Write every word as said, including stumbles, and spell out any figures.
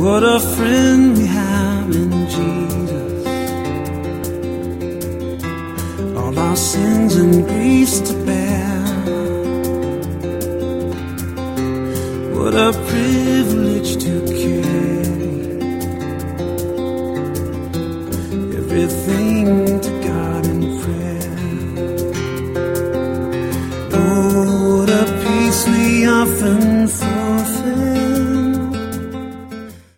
What a friend we have in Jesus. All our sins and griefs to bear. What a privilege to carry everything to God in prayer. Oh, what a peace we often feel